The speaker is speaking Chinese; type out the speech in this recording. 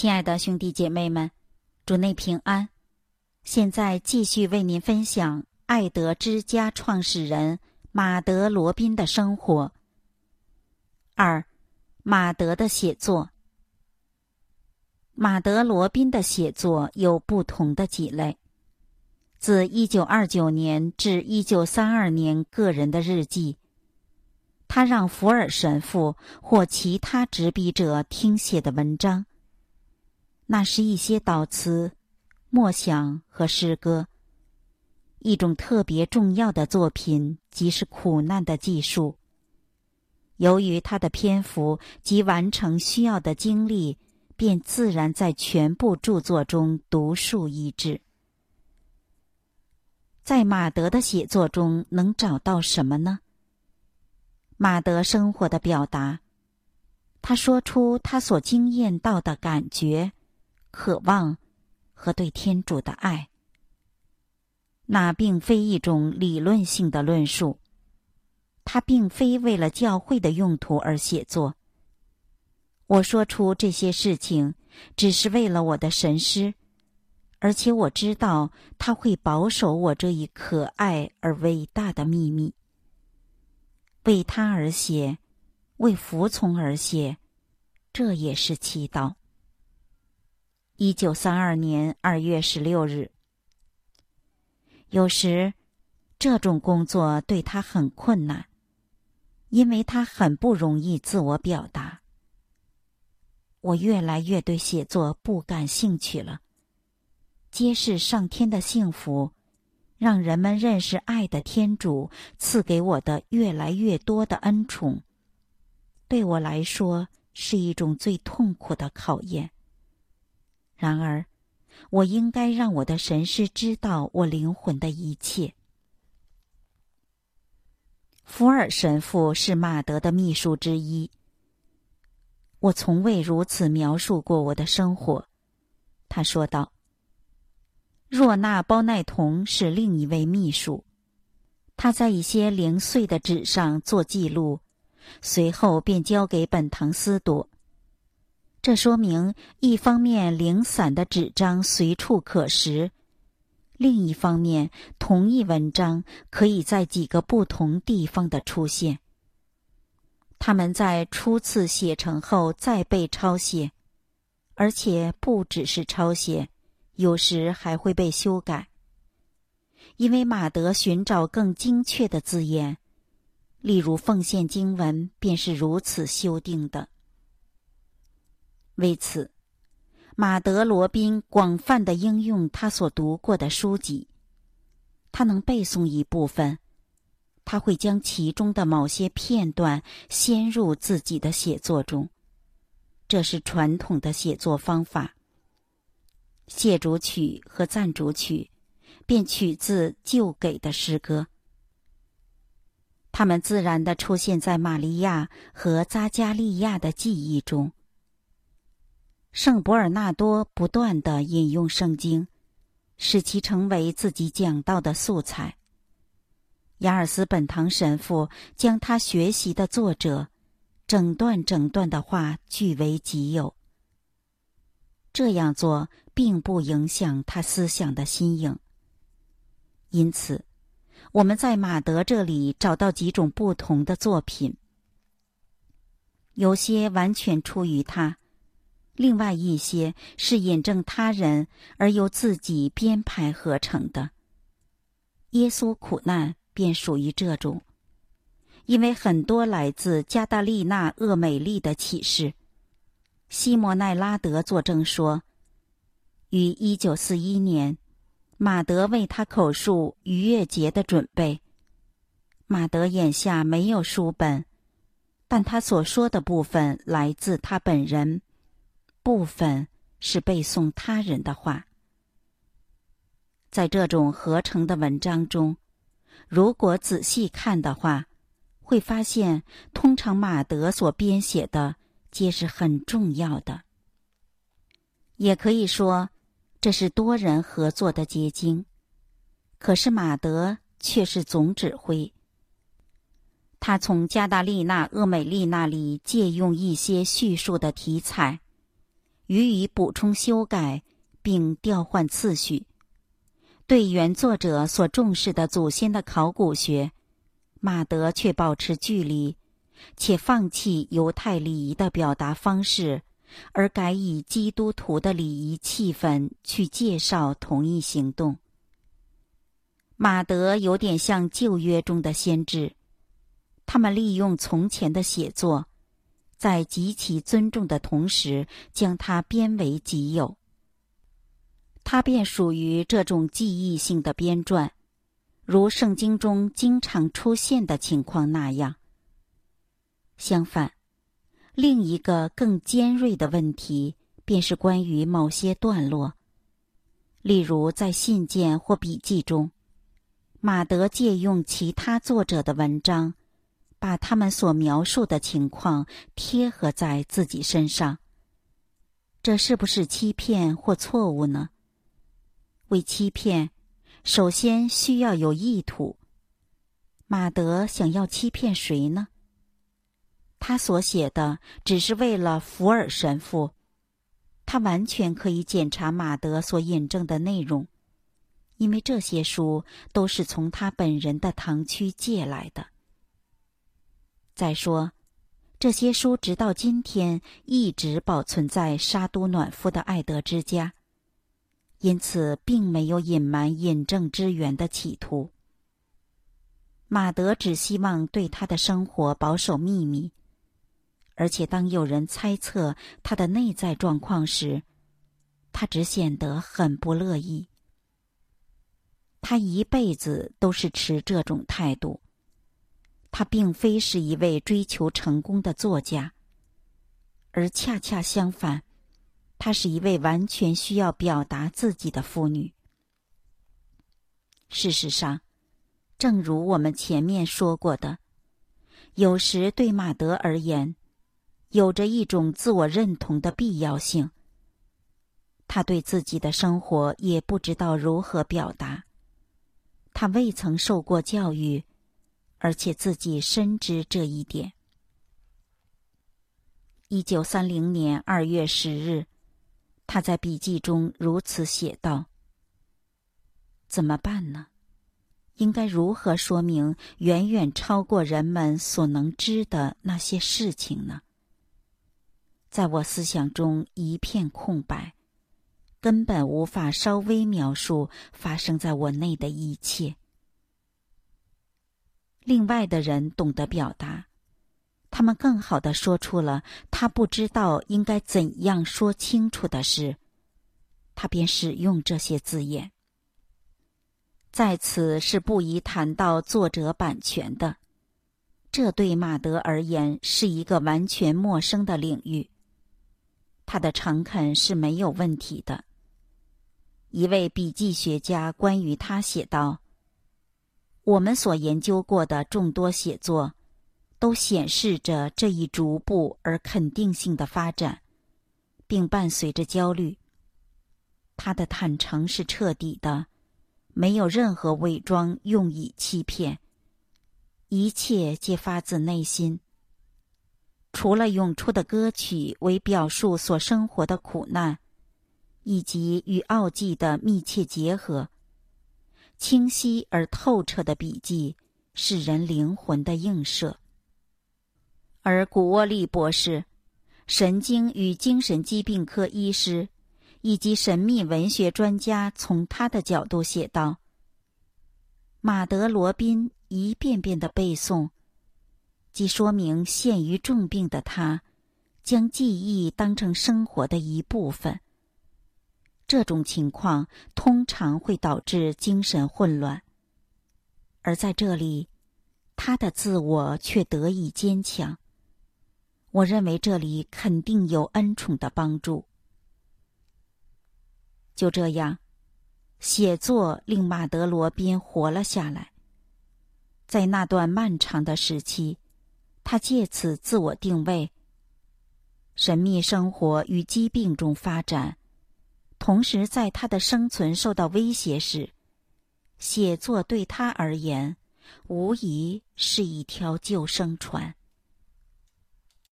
亲爱的兄弟姐妹们，主内平安。现在继续为您分享爱德之家创始人马德·罗宾的生活。2. 马德的写作。马德·罗宾的写作有不同的几类。自1929年至1932年个人的日记，他让福尔神父或其他执笔者听写的文章，那是一些祷词、默想和诗歌。一种特别重要的作品即是苦难的记述。由于他的篇幅及完成需要的精力，便自然在全部著作中独树一帜。在马德的写作中能找到什么呢？马德生活的表达，他说出他所经验到的感觉、渴望和对天主的爱。那并非一种理论性的论述，他并非为了教会的用途而写作。我说出这些事情，只是为了我的神师，而且我知道他会保守我这一可爱而伟大的秘密。为他而写，为服从而写，这也是祈祷。1932年2月16日。有时，这种工作对他很困难，因为他很不容易自我表达。我越来越对写作不感兴趣了。揭示上天的幸福，让人们认识爱的天主赐给我的越来越多的恩宠，对我来说是一种最痛苦的考验。然而，我应该让我的神师知道我灵魂的一切。福尔神父是马德的秘书之一。我从未如此描述过我的生活，他说道。若纳·包奈同是另一位秘书，他在一些零碎的纸上做记录，随后便交给本堂司铎。这说明一方面零散的纸张随处可拾，另一方面同一文章可以在几个不同地方的出现。他们在初次写成后再被抄写，而且不只是抄写，有时还会被修改。因为马德寻找更精确的字眼，例如奉献经文便是如此修订的。为此，马德·罗宾广泛地应用他所读过的书籍。他能背诵一部分，他会将其中的某些片段先入自己的写作中。这是传统的写作方法。谢主曲和赞主曲便取自旧给的诗歌，它们自然地出现在玛利亚和扎加利亚的记忆中。圣伯尔纳多不断地引用圣经，使其成为自己讲道的素材。雅尔斯本堂神父将他学习的作者整段的话据为己有。这样做并不影响他思想的新颖。因此，我们在马德这里找到几种不同的作品，有些完全出于他，另外一些是引证他人而由自己编排合成的。耶稣苦难便属于这种，因为很多来自加大利纳厄美利的启示。西摩奈拉德作证说，于1941年，马德为他口述逾越节的准备。马德眼下没有书本，但他所说的部分来自他本人，部分是背诵他人的话。在这种合成的文章中，如果仔细看的话，会发现通常马德所编写的皆是很重要的。也可以说，这是多人合作的结晶。可是马德却是总指挥。他从加大利纳厄美利那里借用一些叙述的题材， 予以补充修改，并调换次序。对原作者所重视的祖先的考古学，马德却保持距离，且放弃犹太礼仪的表达方式，而改以基督徒的礼仪气氛去介绍同一行动。马德有点像旧约中的先知，他们利用从前的写作，在极其尊重的同时将它编为己有。它便属于这种记忆性的编撰，如圣经中经常出现的情况那样。相反，另一个更尖锐的问题便是关于某些段落，例如在信件或笔记中，马德借用其他作者的文章，把他们所描述的情况贴合在自己身上。这是不是欺骗或错误呢？为欺骗，首先需要有意图。马德想要欺骗谁呢？他所写的只是为了福尔神父，他完全可以检查马德所引证的内容，因为这些书都是从他本人的堂区借来的。再说，这些书直到今天一直保存在沙都暖夫的爱德之家，因此并没有隐瞒引证之源的企图。马德只希望对他的生活保守秘密，而且当有人猜测他的内在状况时，他只显得很不乐意。他一辈子都是持这种态度。他并非是一位追求成功的作家，而恰恰相反，她是一位完全需要表达自己的妇女。事实上，正如我们前面说过的，有时对马德而言，有着一种自我认同的必要性。他对自己的生活也不知道如何表达，他未曾受过教育，而且自己深知这一点。1930年2月10日，他在笔记中如此写道：怎么办呢？应该如何说明远远超过人们所能知的那些事情呢？在我思想中一片空白，根本无法稍微描述发生在我内的一切。另外的人懂得表达，他们更好地说出了他不知道应该怎样说清楚的事，他便使用这些字眼。在此是不宜谈到作者版权的，这对马德而言是一个完全陌生的领域。他的诚恳是没有问题的。一位笔记学家关于他写道：我们所研究过的众多写作，都显示着这一逐步而肯定性的发展，并伴随着焦虑。他的坦诚是彻底的，没有任何伪装用以欺骗，一切皆发自内心。除了涌出的歌曲为表述所生活的苦难，以及与奥迹的密切结合，清晰而透彻的笔记是人灵魂的映射。而古沃利博士，神经与精神疾病科医师以及神秘文学专家从他的角度写道：马德罗宾一遍遍的背诵，即说明陷于重病的他将记忆当成生活的一部分。这种情况通常会导致精神混乱，而在这里，他的自我却得以坚强。我认为这里肯定有恩宠的帮助。就这样，写作令马德罗宾活了下来。在那段漫长的时期，他借此自我定位。神秘生活与疾病中发展，同时在他的生存受到威胁时，写作对他而言无疑是一条救生船。